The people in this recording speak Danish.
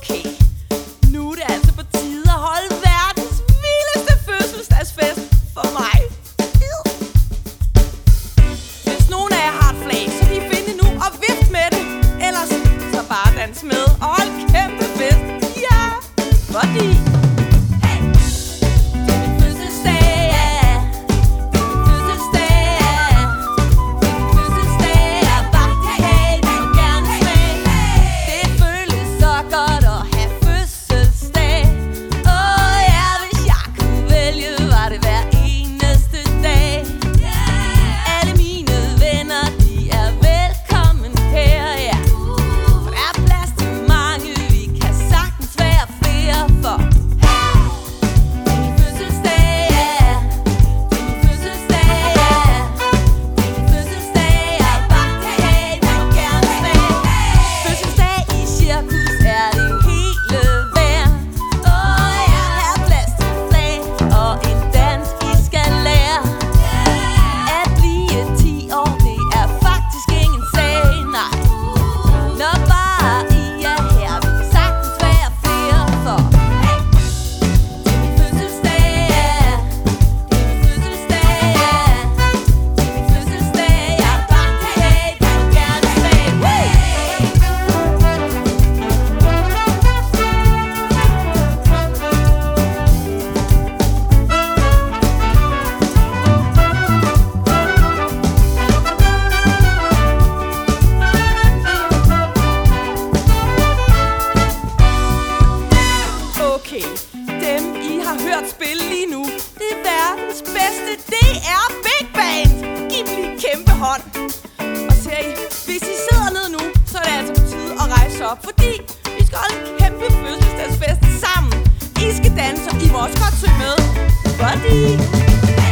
Okay, nu er det altså på tide at holde verdens vildeste fødselsdagsfest for mig. Hvis nogen af jer har et flag, så kan I finde det nu og vift med det. Ellers så bare dans med og hold kæmpe fest. Ja, fordi dem I har hørt spille lige nu, det er verdens bedste, det er Big Band. Giv dem lige en kæmpe hånd. Og ser I, hvis I sidder ned nu, så er det altså på tide at rejse op, fordi vi skal holde en kæmpe fødselsdagsfest sammen. I skal danse, og I må også godt synge med, fordi